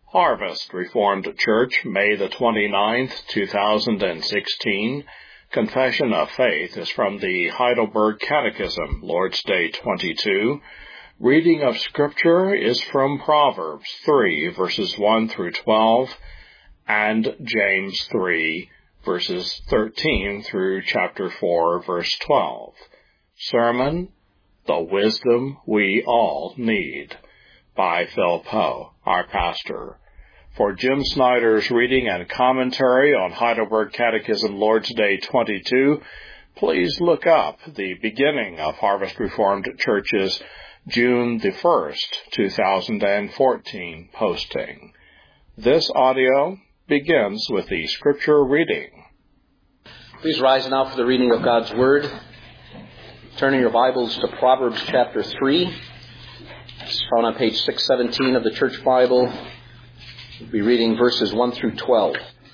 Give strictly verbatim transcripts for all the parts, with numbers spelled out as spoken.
Harvest Reformed Church, May the twenty-ninth, two thousand sixteen. Confession of Faith is from the Heidelberg Catechism, Lord's Day twenty-two. Reading of Scripture is from Proverbs three, verses one through twelve, and James three, verses thirteen through chapter four, verse twelve. Sermon, The Wisdom We All Need, by Phil Poe, our pastor. For Jim Snyder's reading and commentary on Heidelberg Catechism Lord's Day twenty-two, please look up the beginning of Harvest Reformed Church's June the first, two thousand fourteen posting. This audio begins with the scripture reading. Please rise now for the reading of God's Word. Turning your Bibles to Proverbs chapter three. It's found on page six seventeen of the Church Bible. We'll be reading verses one through twelve.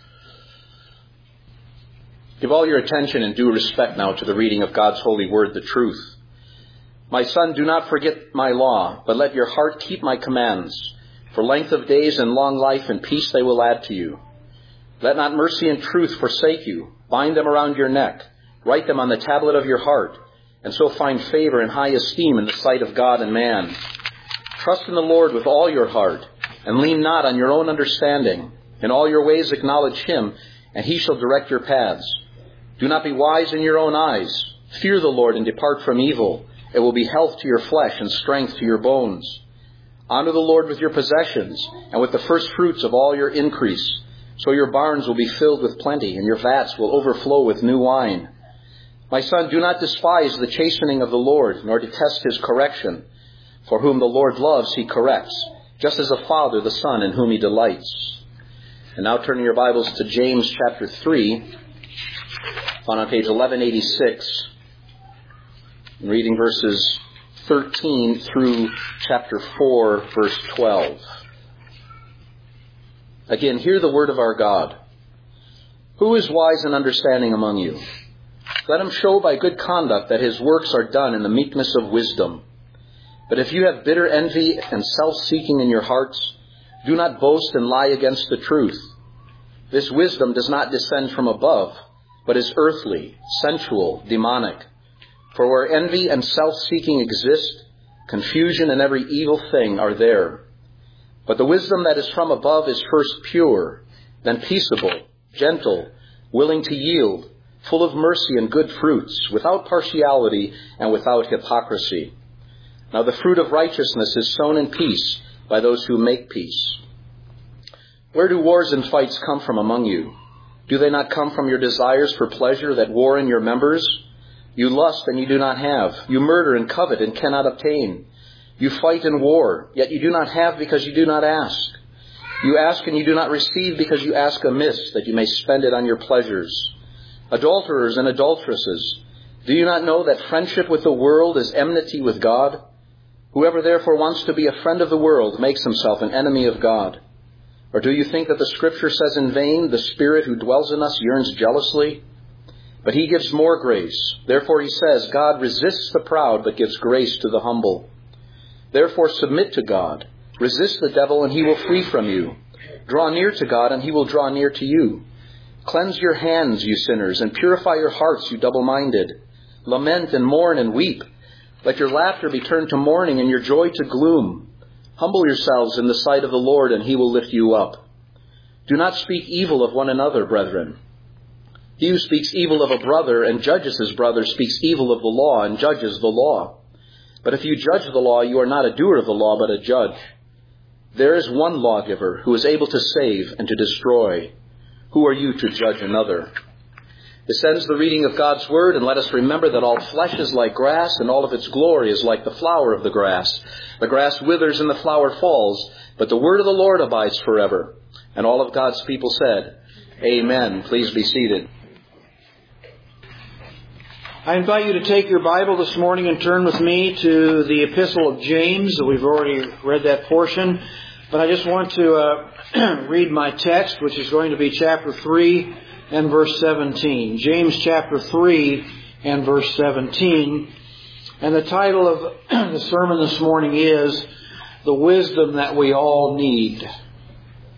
Give all your attention and due respect now to the reading of God's holy word, the truth. My son, do not forget my law, but let your heart keep my commands. For length of days and long life and peace they will add to you. Let not mercy and truth forsake you. Bind them around your neck. Write them on the tablet of your heart, and so find favor and high esteem in the sight of God and man. Trust in the Lord with all your heart, and lean not on your own understanding. In all your ways acknowledge him, and he shall direct your paths. Do not be wise in your own eyes. Fear the Lord and depart from evil. It will be health to your flesh and strength to your bones. Honor the Lord with your possessions, and with the first fruits of all your increase. So your barns will be filled with plenty, and your vats will overflow with new wine. My son, do not despise the chastening of the Lord, nor detest his correction. For whom the Lord loves, he corrects, just as a father the son in whom he delights. And now turning your Bibles to James chapter three, found on page eleven eighty-six, and reading verses thirteen through chapter four, verse twelve. Again, hear the word of our God. Who is wise and understanding among you? Let him show by good conduct that his works are done in the meekness of wisdom. But if you have bitter envy and self-seeking in your hearts, do not boast and lie against the truth. This wisdom does not descend from above, but is earthly, sensual, demonic. For where envy and self-seeking exist, confusion and every evil thing are there. But the wisdom that is from above is first pure, then peaceable, gentle, willing to yield, full of mercy and good fruits, without partiality and without hypocrisy. Now the fruit of righteousness is sown in peace by those who make peace. Where do wars and fights come from among you? Do they not come from your desires for pleasure that war in your members? You lust and you do not have. You murder and covet and cannot obtain. You fight and war, yet you do not have because you do not ask. You ask and you do not receive because you ask amiss, that you may spend it on your pleasures. Adulterers and adulteresses, do you not know that friendship with the world is enmity with God? Whoever therefore wants to be a friend of the world makes himself an enemy of God. Or do you think that the Scripture says in vain, the Spirit who dwells in us yearns jealously? But he gives more grace. Therefore he says, God resists the proud, but gives grace to the humble. Therefore submit to God. Resist the devil, and he will flee from you. Draw near to God, and he will draw near to you. Cleanse your hands, you sinners, and purify your hearts, you double-minded. Lament and mourn and weep. Let your laughter be turned to mourning and your joy to gloom. Humble yourselves in the sight of the Lord, and he will lift you up. Do not speak evil of one another, brethren. He who speaks evil of a brother and judges his brother speaks evil of the law and judges the law. But if you judge the law, you are not a doer of the law, but a judge. There is one lawgiver who is able to save and to destroy. Who are you to judge another? This ends the reading of God's Word, and let us remember that all flesh is like grass, and all of its glory is like the flower of the grass. The grass withers and the flower falls, but the word of the Lord abides forever. And all of God's people said, Amen. Please be seated. I invite you to take your Bible this morning and turn with me to the Epistle of James. We've already read that portion, but I just want to uh, read my text, which is going to be chapter three and verse seventeen. James chapter three and verse seventeen. And the title of the sermon this morning is The Wisdom That We All Need.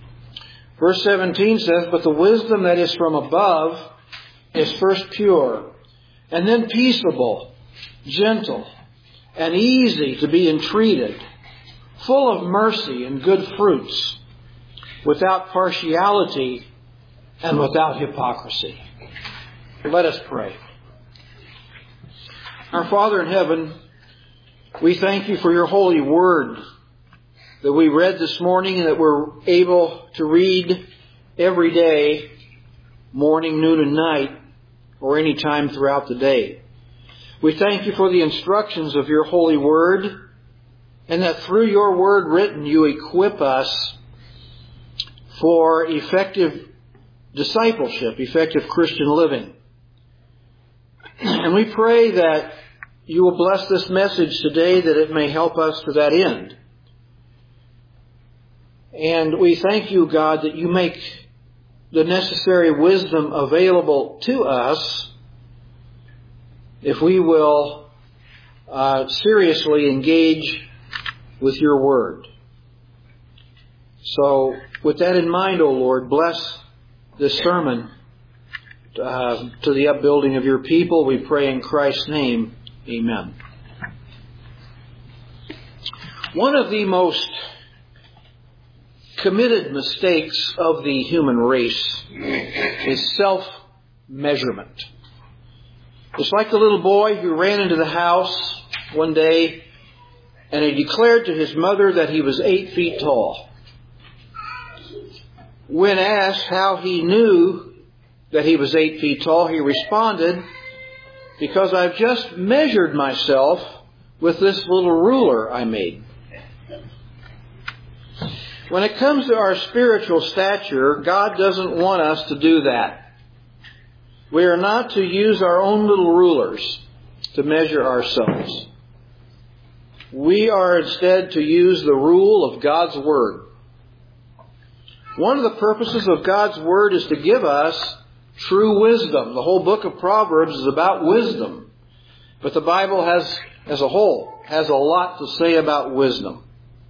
Verse seventeen says, "But the wisdom that is from above is first pure, and then peaceable, gentle, and easy to be entreated, full of mercy and good fruits, without partiality and without hypocrisy." Let us pray. Our Father in heaven, we thank you for your holy word that we read this morning and that we're able to read every day, morning, noon, and night, or any time throughout the day. We thank you for the instructions of your holy word, and that through your word written you equip us for effective discipleship, effective Christian living. And we pray that you will bless this message today, that it may help us to that end. And we thank you, God, that you make the necessary wisdom available to us if we will uh, seriously engage with your word. So, with that in mind, O Lord, bless this sermon uh, to the upbuilding of your people. We pray in Christ's name. Amen. One of the most committed mistakes of the human race is self-measurement. It's like the little boy who ran into the house one day and he declared to his mother that he was eight feet tall. When asked how he knew that he was eight feet tall, he responded, "Because I've just measured myself with this little ruler I made." When it comes to our spiritual stature, God doesn't want us to do that. We are not to use our own little rulers to measure ourselves. We are instead to use the rule of God's Word. One of the purposes of God's Word is to give us true wisdom. The whole book of Proverbs is about wisdom. But the Bible has, as a whole, has a lot to say about wisdom.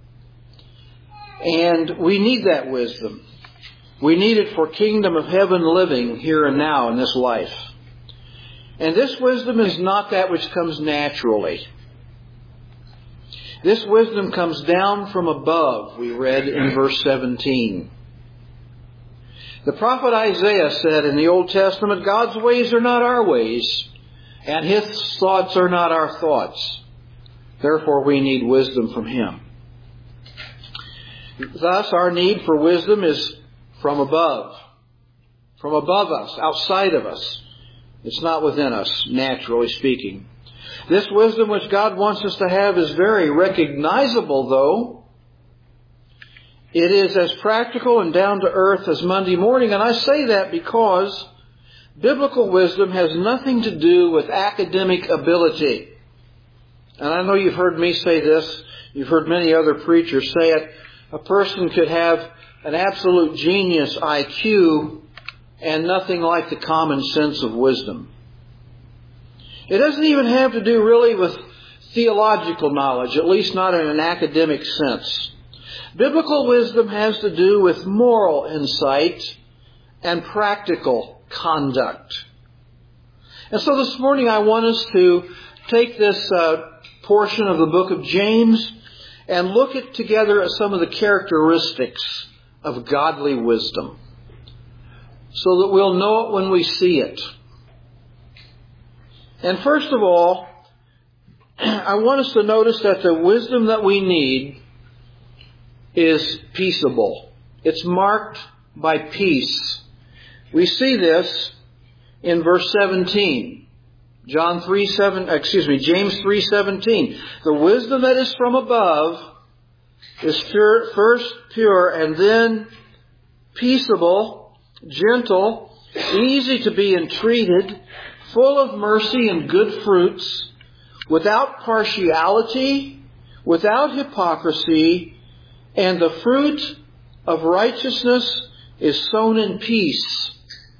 And we need that wisdom. We need it for kingdom of heaven living here and now in this life. And this wisdom is not that which comes naturally. This wisdom comes down from above, we read in verse seventeen. The prophet Isaiah said in the Old Testament, "God's ways are not our ways, and His thoughts are not our thoughts. Therefore we need wisdom from Him." Thus, our need for wisdom is from above. From above us, outside of us. It's not within us, naturally speaking. This wisdom which God wants us to have is very recognizable, though. It is as practical and down to earth as Monday morning, and I say that because biblical wisdom has nothing to do with academic ability. And I know you've heard me say this. You've heard many other preachers say it. A person could have an absolute genius I Q and nothing like the common sense of wisdom. It doesn't even have to do really with theological knowledge, at least not in an academic sense. Biblical wisdom has to do with moral insight and practical conduct. And so this morning I want us to take this uh, portion of the book of James and look at together at some of the characteristics of godly wisdom, so that we'll know it when we see it. And first of all, I want us to notice that the wisdom that we need is peaceable. It's marked by peace. We see this in verse seventeen. John three seven, excuse me, James three seventeen. The wisdom that is from above is pure, first pure and then peaceable, gentle, easy to be entreated, full of mercy and good fruits, without partiality, without hypocrisy, and the fruit of righteousness is sown in peace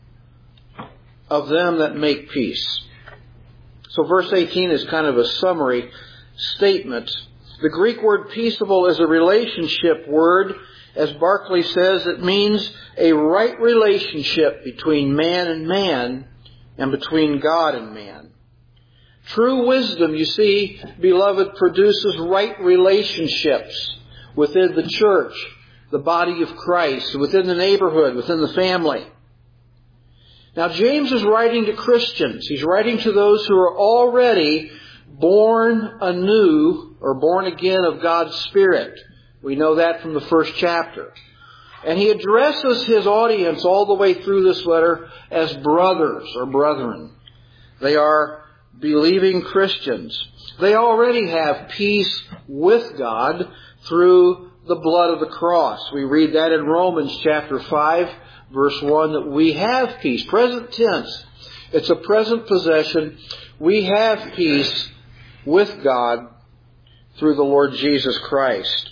of them that make peace. So verse eighteen is kind of a summary statement The Greek word peaceable is a relationship word. As Barclay says, it means a right relationship between man and man and between God and man. True wisdom, you see, beloved, produces right relationships within the church, the body of Christ, within the neighborhood, within the family. Now, James is writing to Christians. He's writing to those who are already born anew or born again of God's Spirit. We know that from the first chapter. And he addresses his audience all the way through this letter as brothers or brethren. They are believing Christians. They already have peace with God through the blood of the cross. We read that in Romans chapter five, verse one, that we have peace. Present tense. It's a present possession. We have peace with God through the Lord Jesus Christ.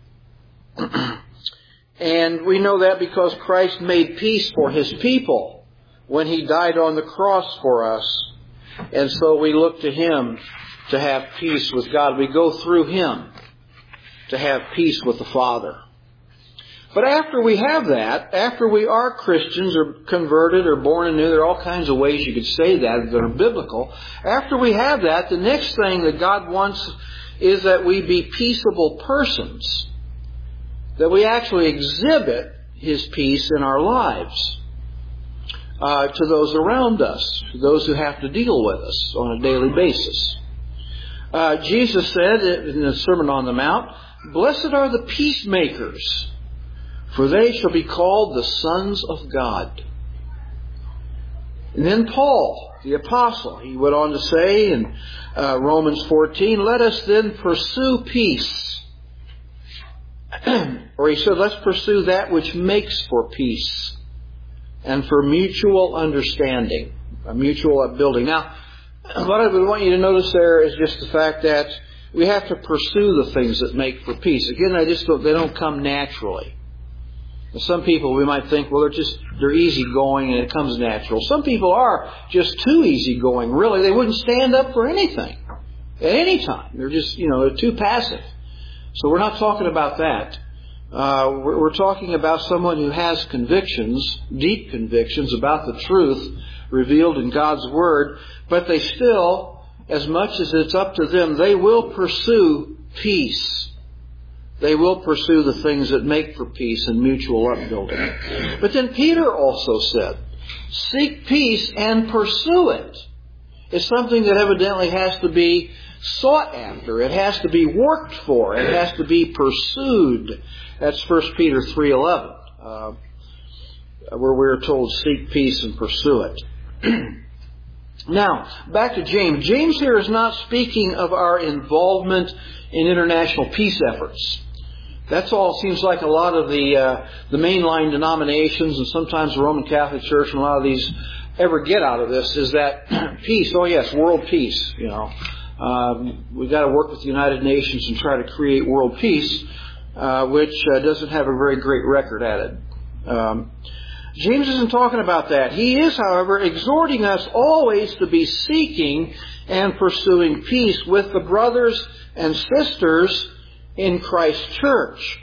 And we know that because Christ made peace for His people when He died on the cross for us. And so we look to Him to have peace with God. We go through Him to have peace with the Father. But after we have that, after we are Christians or converted or born anew, there are all kinds of ways you could say that that are biblical. After we have that, the next thing that God wants is that we be peaceable persons. That we actually exhibit His peace in our lives uh, to those around us, those who have to deal with us on a daily basis. Uh, Jesus said in the Sermon on the Mount, "Blessed are the peacemakers, for they shall be called the sons of God." And then Paul, the apostle, he went on to say in uh, Romans fourteen, "Let us then pursue peace." Or he said, let's pursue that which makes for peace and for mutual understanding, a mutual upbuilding. Now, what I would want you to notice there is just the fact that we have to pursue the things that make for peace. Again, I just don't, they don't come naturally. Some people, we might think, well, they're just, they're easygoing and it comes natural. Some people are just too easygoing, really. They wouldn't stand up for anything at any time. They're just, you know, they're too passive. So we're not talking about that. Uh, we're, we're talking about someone who has convictions, deep convictions about the truth revealed in God's Word, but they still, as much as it's up to them, they will pursue peace. They will pursue the things that make for peace and mutual upbuilding. But then Peter also said, seek peace and pursue it. It's something that evidently has to be sought after. It has to be worked for. It has to be pursued. That's First Peter three eleven, uh, where we're told, seek peace and pursue it. Now, back to James. James here is not speaking of our involvement in international peace efforts. That's all seems like a lot of the uh, the mainline denominations and sometimes the Roman Catholic Church and a lot of these ever get out of this is that peace, oh yes, world peace, you know. Um, we've got to work with the United Nations and try to create world peace, uh, which uh, doesn't have a very great record at it. Um, James isn't talking about that. He is, however, exhorting us always to be seeking and pursuing peace with the brothers and sisters in Christ's church.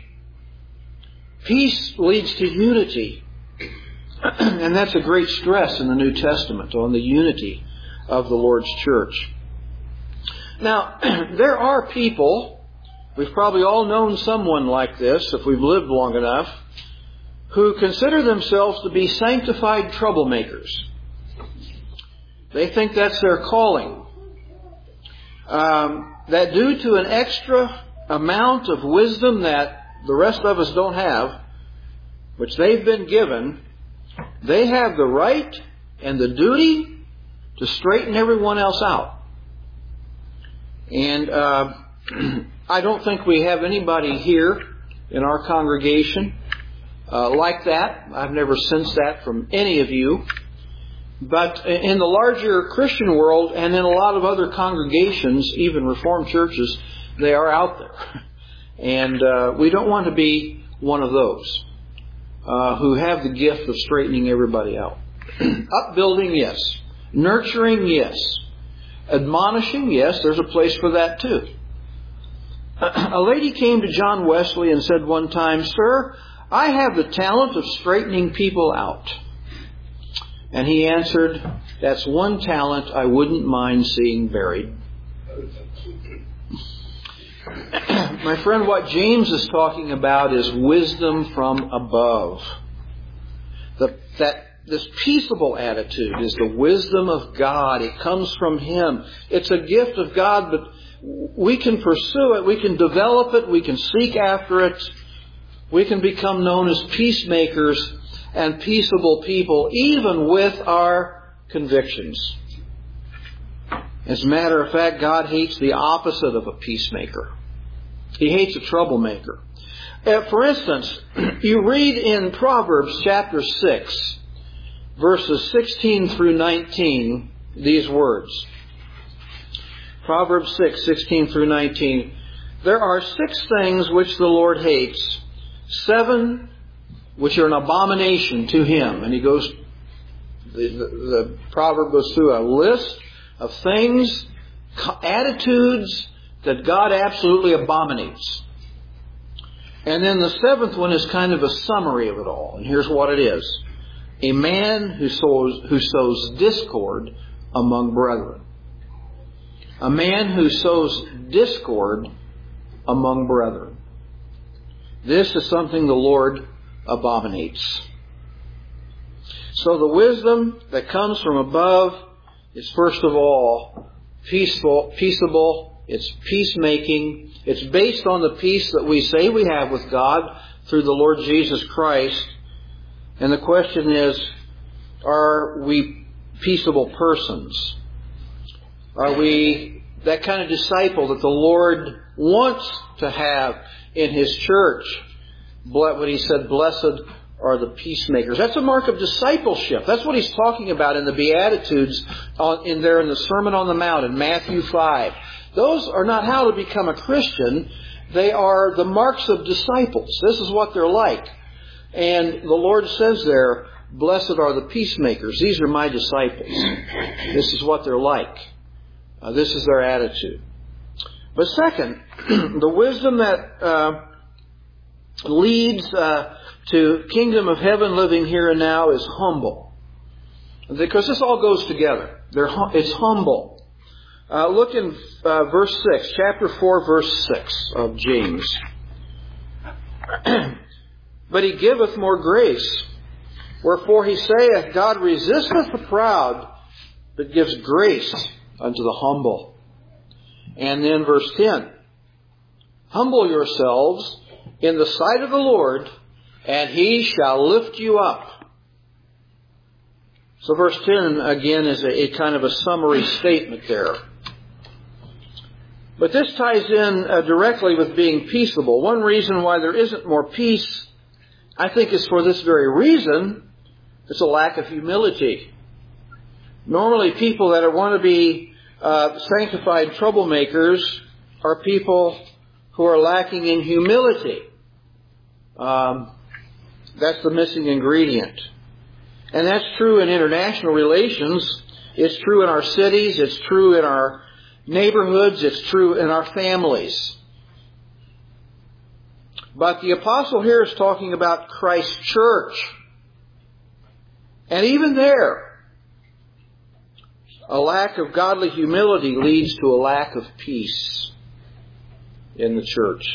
Peace leads to unity. And that's a great stress in the New Testament on the unity of the Lord's church. Now, there are people, we've probably all known someone like this if we've lived long enough, who consider themselves to be sanctified troublemakers. They think that's their calling. Um, that due to an extra amount of wisdom that the rest of us don't have, which they've been given, they have the right and the duty to straighten everyone else out. And uh, I don't think we have anybody here in our congregation uh, like that. I've never sensed that from any of you. But in the larger Christian world and in a lot of other congregations, even Reformed churches, they are out there. And uh, we don't want to be one of those uh, who have the gift of straightening everybody out. Upbuilding, yes. Nurturing, yes. Admonishing, yes, there's a place for that too. A lady came to John Wesley and said one time, "Sir, I have the talent of straightening people out." And he answered, "That's one talent I wouldn't mind seeing buried." My friend, what James is talking about is wisdom from above. The, that this peaceable attitude is the wisdom of God. It comes from Him. It's a gift of God, but we can pursue it. We can develop it. We can seek after it. We can become known as peacemakers and peaceable people, even with our convictions. As a matter of fact, God hates the opposite of a peacemaker. He hates a troublemaker. Uh, for instance, you read in Proverbs chapter six, verses sixteen through nineteen, these words. Proverbs six, sixteen through nineteen. "There are six things which the Lord hates, seven which are an abomination to Him." And he goes, the, the, the proverb goes through a list of things, attitudes that God absolutely abominates. And then the seventh one is kind of a summary of it all. And here's what it is. A man who sows, who sows discord among brethren. A man who sows discord among brethren. This is something the Lord abominates. So the wisdom that comes from above is first of all peaceful, peaceable. It's peacemaking. It's based on the peace that we say we have with God through the Lord Jesus Christ. And the question is, are we peaceable persons? Are we that kind of disciple that the Lord wants to have in His church? What He said, "Blessed are the peacemakers." That's a mark of discipleship. That's what He's talking about in the Beatitudes in there in the Sermon on the Mount in Matthew five. Those are not how to become a Christian. They are the marks of disciples. This is what they're like. And the Lord says there, "Blessed are the peacemakers." These are my disciples. This is what they're like. Uh, this is their attitude. But second, the wisdom that uh, leads uh, to kingdom of heaven living here and now is humble. Because this all goes together. They're, it's humble. Uh, look in uh, verse six, chapter four, verse six of James. "But He giveth more grace. Wherefore He saith, God resisteth the proud, but gives grace unto the humble." And then verse ten. "Humble yourselves in the sight of the Lord, and He shall lift you up." So verse ten again is a, a kind of a summary statement there. But this ties in uh, directly with being peaceable. One reason why there isn't more peace, I think, is for this very reason. It's a lack of humility. Normally people that want to be uh, sanctified troublemakers are people who are lacking in humility. Um, that's the missing ingredient. And that's true in international relations. It's true in our cities. It's true in our neighborhoods. It's true in our families. But the apostle here is talking about Christ's church. And even there, a lack of godly humility leads to a lack of peace in the church.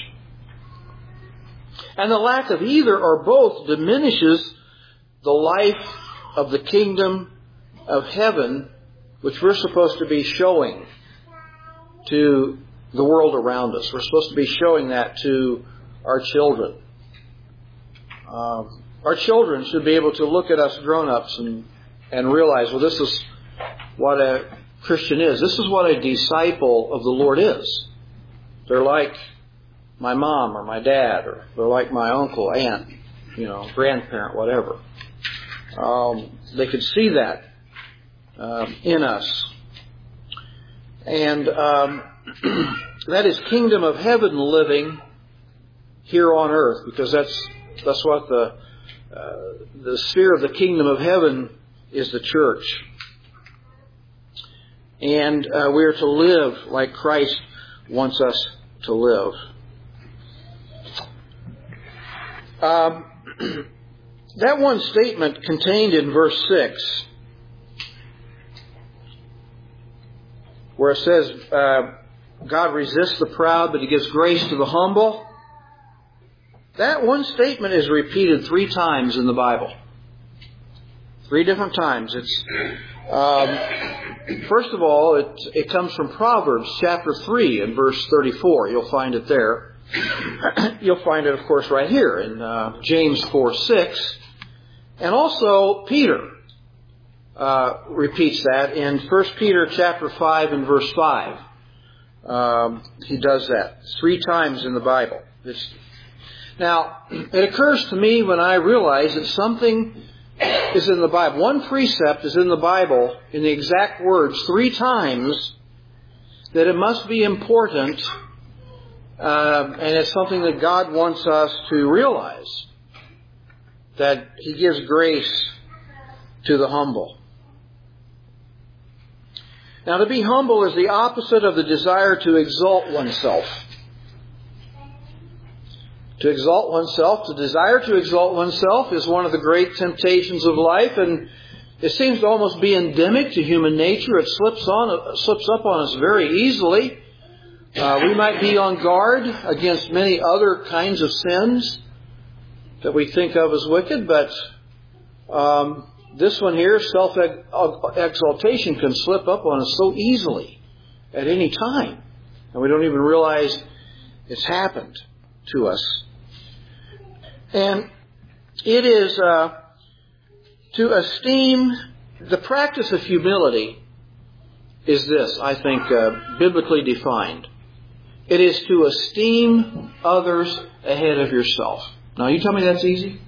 And the lack of either or both diminishes the life of the kingdom of heaven, which we're supposed to be showing to the world around us. We're supposed to be showing that to our children. Um, our children should be able to look at us grown-ups and, and realize, well, this is what a Christian is. This is what a disciple of the Lord is. They're like my mom or my dad, or they're like my uncle, aunt, you know, grandparent, whatever. Um, they could see that um, in us. And um, that is kingdom of heaven living here on earth, because that's that's what the uh, the sphere of the kingdom of heaven is, the church. And uh, we are to live like Christ wants us to live. Um, that one statement contained in verse six, where it says, uh, God resists the proud, but He gives grace to the humble. That one statement is repeated three times in the Bible. Three different times. It's um, first of all, it it comes from Proverbs chapter three and verse thirty-four. You'll find it there. You'll find it, of course, right here in uh, James four six, and also Peter uh, repeats that in First Peter chapter five and verse five. Um, he does that three times in the Bible. This, now, it occurs to me when I realize that something is in the Bible. One precept is in the Bible in the exact words three times, that it must be important, uh, and it's something that God wants us to realize, that He gives grace to the humble. Now, to be humble is the opposite of the desire to exalt oneself. To exalt oneself, the desire to exalt oneself is one of the great temptations of life, and it seems to almost be endemic to human nature. It slips on, slips up on us very easily. Uh, we might be on guard against many other kinds of sins that we think of as wicked, but um, this one here, self-exaltation, can slip up on us so easily at any time, and we don't even realize it's happened to us. And it is uh, to esteem, the practice of humility is this, I think, uh, biblically defined. It is to esteem others ahead of yourself. Now, you tell me that's easy?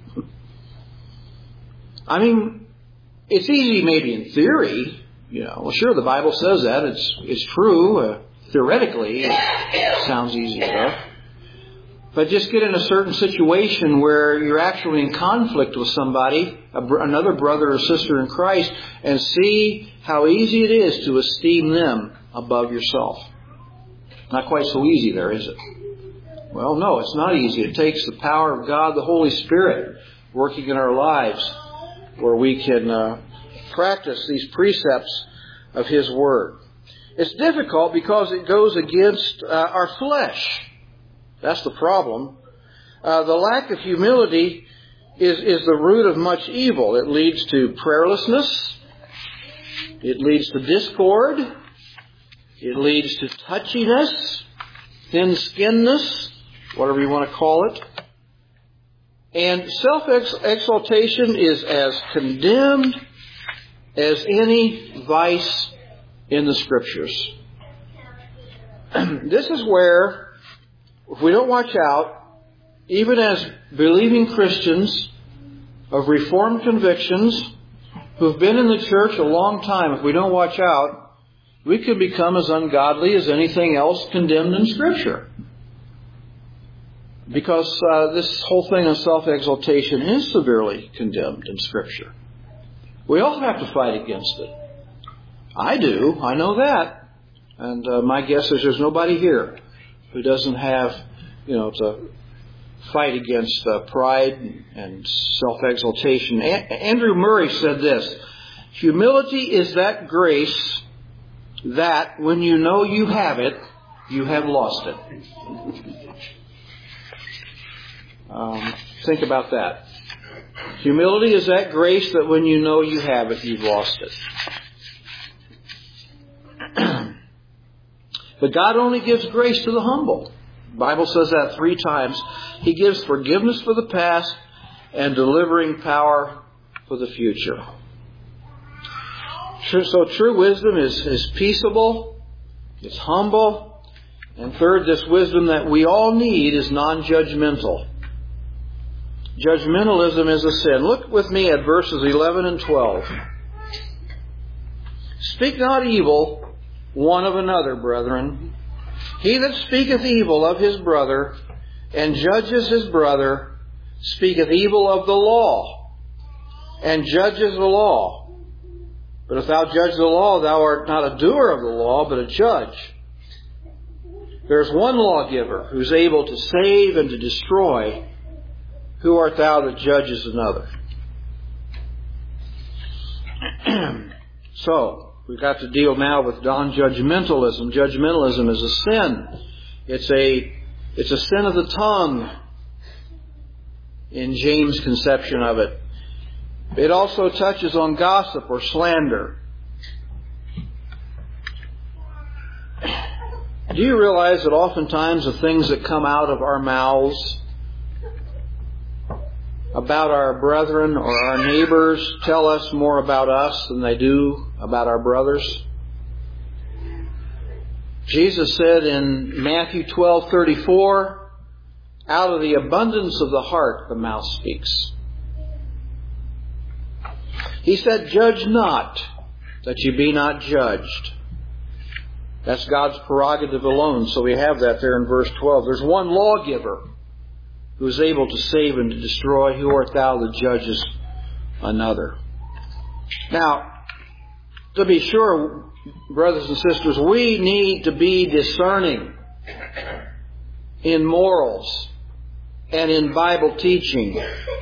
I mean, it's easy maybe in theory. You know, well, sure, the Bible says that. It's it's true. Uh, theoretically, it sounds easy enough. But just get in a certain situation where you're actually in conflict with somebody, a br- another brother or sister in Christ, and see how easy it is to esteem them above yourself. Not quite so easy there, is it? Well, no, it's not easy. It takes the power of God, the Holy Spirit, working in our lives, where we can uh, practice these precepts of His Word. It's difficult because it goes against uh, our flesh. That's the problem. Uh, the lack of humility is, is the root of much evil. It leads to prayerlessness. It leads to discord. It leads to touchiness, thin-skinnedness, whatever you want to call it. And self-exaltation is as condemned as any vice in the Scriptures. This is where, if we don't watch out, even as believing Christians of Reformed convictions who've been in the church a long time, if we don't watch out, we could become as ungodly as anything else condemned in Scripture. Because uh, this whole thing of self-exaltation is severely condemned in Scripture. We all have to fight against it. I do. I know that. And uh, my guess is there's nobody here who doesn't have, you know, to fight against uh, pride and self-exaltation. A- Andrew Murray said this: humility is that grace that, when you know you have it, you have lost it. Um, think about that. Humility is that grace that, when you know you have it, you've lost it. But God only gives grace to the humble. The Bible says that three times. He gives forgiveness for the past and delivering power for the future. So true wisdom is, is peaceable, it's humble, and third, this wisdom that we all need is non-judgmental. Judgmentalism is a sin. Look with me at verses eleven and twelve. Speak not evil one of another, brethren. He that speaketh evil of his brother and judges his brother speaketh evil of the law and judges the law. But if thou judge the law, thou art not a doer of the law, but a judge. There's one lawgiver who's able to save and to destroy. Who art thou that judges another? So, we've got to deal now with non-judgmentalism. Judgmentalism is a sin. It's a, it's a sin of the tongue in James' conception of it. It also touches on gossip or slander. Do you realize that oftentimes the things that come out of our mouths about our brethren or our neighbors tell us more about us than they do about our brothers? Jesus said in Matthew twelve thirty-four, out of the abundance of the heart the mouth speaks. He said, judge not, that you be not judged. That's God's prerogative alone. So we have that there in verse twelve. There's one lawgiver who is able to save and to destroy. Who art thou that judgest another? Now, to be sure, brothers and sisters, we need to be discerning in morals and in Bible teaching.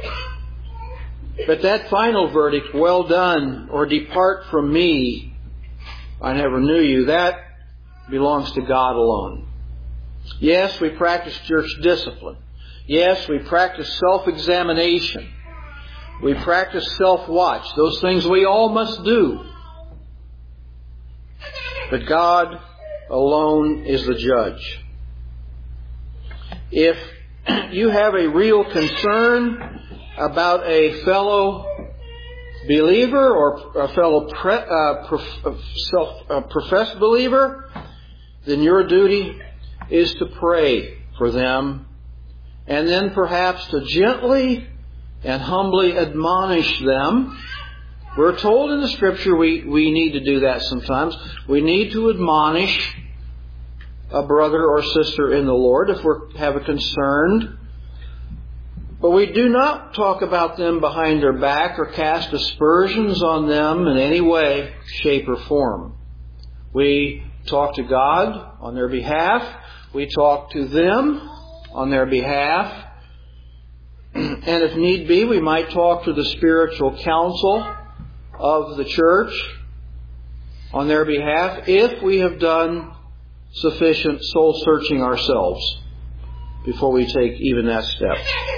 But that final verdict, well done, or depart from me, I never knew you, that belongs to God alone. Yes, we practice church discipline. Yes, we practice self-examination. We practice self-watch. Those things we all must do. But God alone is the judge. If you have a real concern about a fellow believer or a fellow pre, uh, prof, self, uh, professed believer, then your duty is to pray for them and then perhaps to gently and humbly admonish them. We're told in the Scripture we, we need to do that sometimes. We need to admonish a brother or sister in the Lord if we have a concern. But we do not talk about them behind their back or cast aspersions on them in any way, shape, or form. We talk to God on their behalf. We talk to them on their behalf. And if need be, we might talk to the spiritual council of the church on their behalf if we have done sufficient soul searching ourselves before we take even that step.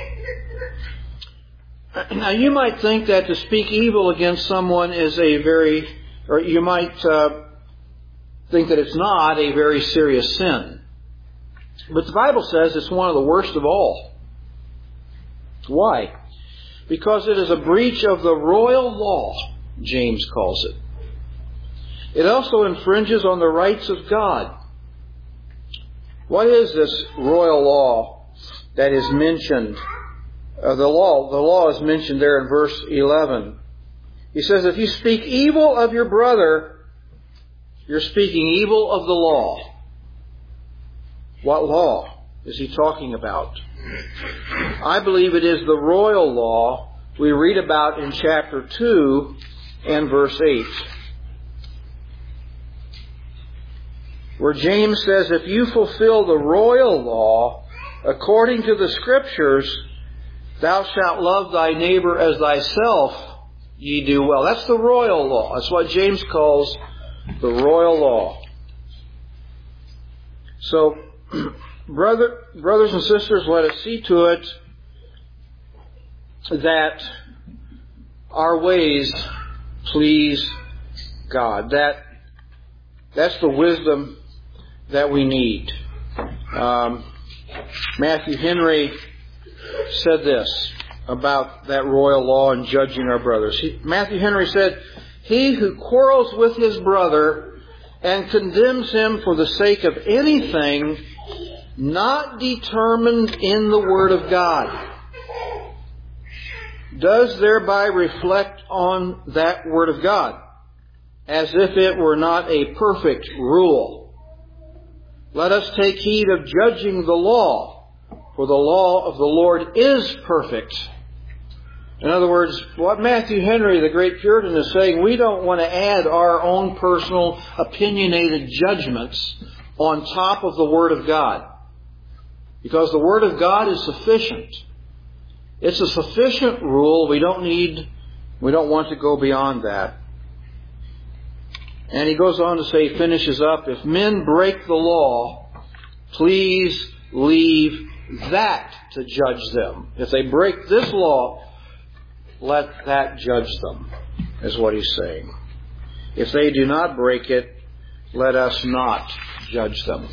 Now, you might think that to speak evil against someone is a very, or you might uh, think that it's not a very serious sin. But the Bible says it's one of the worst of all. Why? Because it is a breach of the royal law, James calls it. It also infringes on the rights of God. What is this royal law that is mentioned? Uh, the law, the law is mentioned there in verse eleven. He says, if you speak evil of your brother, you're speaking evil of the law. What law is he talking about? I believe it is the royal law we read about in chapter two and verse eight. Where James says, if you fulfill the royal law according to the Scriptures, thou shalt love thy neighbor as thyself, ye do well. That's the royal law. That's what James calls the royal law. So, brother, brothers and sisters, let us see to it that our ways please God. That that's the wisdom that we need. Um, Matthew Henry said this about that royal law and judging our brothers. He, Matthew Henry said, he who quarrels with his brother and condemns him for the sake of anything not determined in the Word of God does thereby reflect on that Word of God as if it were not a perfect rule. Let us take heed of judging the law, for the law of the Lord is perfect. In other words, what Matthew Henry, the great Puritan, is saying, we don't want to add our own personal opinionated judgments on top of the Word of God. Because the Word of God is sufficient. It's a sufficient rule. We don't need, we don't want to go beyond that. And he goes on to say, finishes up, if men break the law, please leave that to judge them. If they break this law, let that judge them, is what he's saying. If they do not break it, let us not judge them.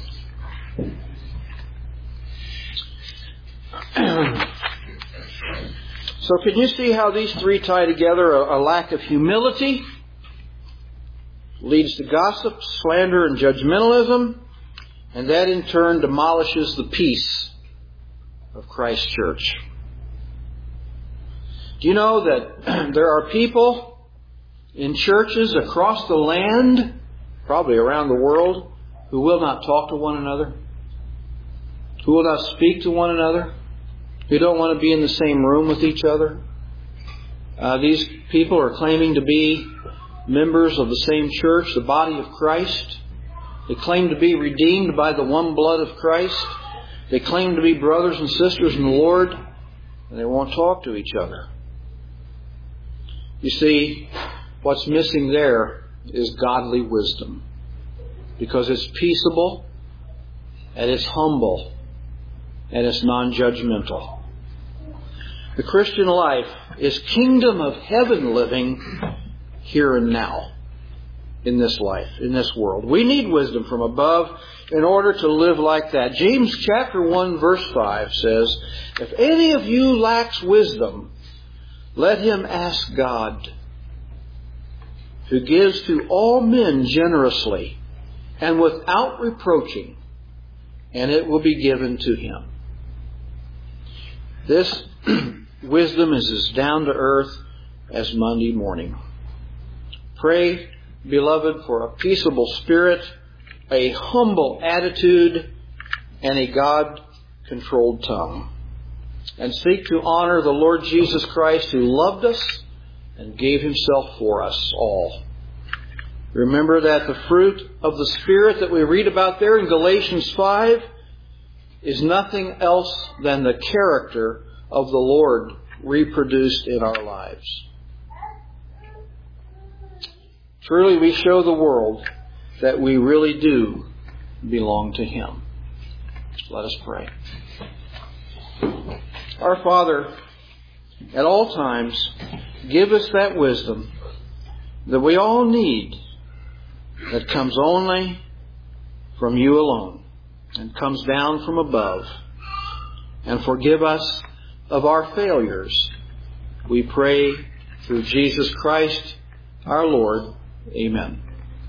So can you see how these three tie together? A, a lack of humility leads to gossip, slander, and judgmentalism, and that in turn demolishes the peace of Christ's church. Do you know that there are people in churches across the land, probably around the world, who will not talk to one another, who will not speak to one another, who don't want to be in the same room with each other? Uh, these people are claiming to be members of the same church, the body of Christ. They claim to be redeemed by the one blood of Christ. They claim to be brothers and sisters in the Lord, and they won't talk to each other. You see, what's missing there is godly wisdom, because it's peaceable, and it's humble, and it's non-judgmental. The Christian life is kingdom of heaven living here and now, in this life, in this world. We need wisdom from above in order to live like that. James chapter one verse five says, if any of you lacks wisdom, let him ask God, who gives to all men generously and without reproaching, and it will be given to him. This wisdom is as down to earth as Monday morning. Pray, beloved, for a peaceable spirit, a humble attitude, and a God-controlled tongue. And seek to honor the Lord Jesus Christ, who loved us and gave Himself for us all. Remember that the fruit of the Spirit that we read about there in Galatians five is nothing else than the character of the Lord reproduced in our lives. Truly, we show the world that we really do belong to Him. Let us pray. Our Father, at all times, give us that wisdom that we all need, that comes only from You alone and comes down from above. And forgive us of our failures. We pray through Jesus Christ, our Lord. Amen.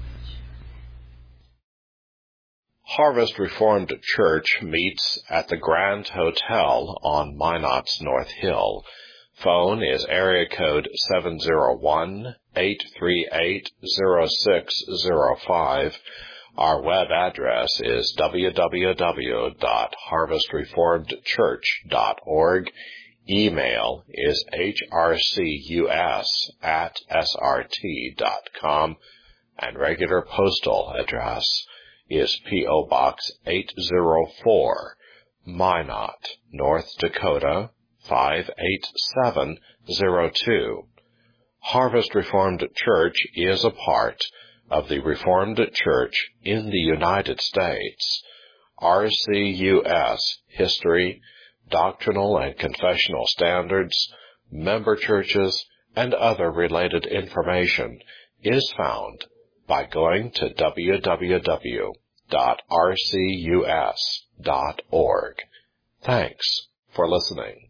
Harvest Reformed Church meets at the Grand Hotel on Minot's North Hill. Phone is area code seven oh one, eight three eight, oh six oh five. Our web address is w w w dot harvest reformed church dot org. Email is h r c u s at s r t dot com. And regular postal address is P O Box eight oh four, Minot, North Dakota, five eight seven oh two. Harvest Reformed Church is a part of the Reformed Church in the United States. R C U S History, Doctrinal and Confessional Standards, Member Churches, and other related information is found by going to w w w dot r c u s dot org. Thanks for listening.